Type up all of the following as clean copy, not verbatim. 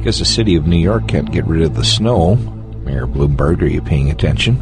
because the city of New York can't get rid of the snow. Mayor Bloomberg, are you paying attention?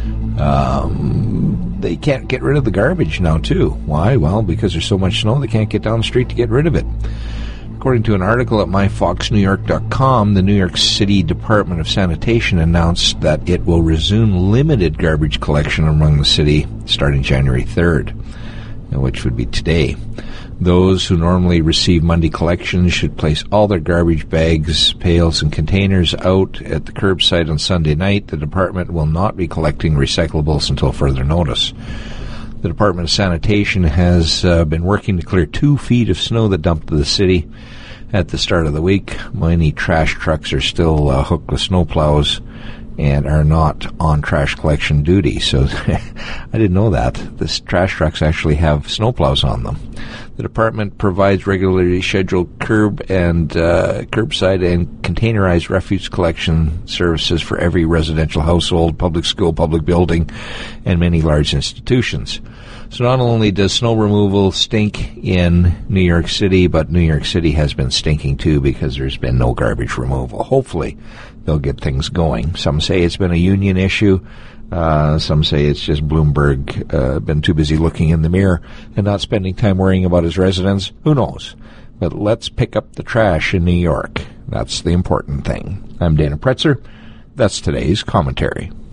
They can't get rid of the garbage now, too. Why? Well, because there's so much snow, they can't get down the street to get rid of it. According to an article at myfoxnewyork.com, the New York City Department of Sanitation announced that it will resume limited garbage collection among the city starting January 3rd, which would be today. Those who normally receive Monday collections should place all their garbage bags, pails, and containers out at the curbside on Sunday night. The department will not be collecting recyclables until further notice. The Department of Sanitation has been working to clear 2 feet of snow that dumped to the city at the start of the week. Many trash trucks are still hooked with snowplows and are not on trash collection duty. So I didn't know that. The trash trucks actually have snowplows on them. The department provides regularly scheduled curbside and containerized refuse collection services for every residential household, public school, public building, and many large institutions. So not only does snow removal stink in New York City, but New York City has been stinking too because there's been no garbage removal. Hopefully they'll get things going. Some say it's been a union issue. Some say it's just Bloomberg been too busy looking in the mirror and not spending time worrying about his residents. Who knows? But let's pick up the trash in New York. That's the important thing. I'm Dana Pretzer. That's today's commentary.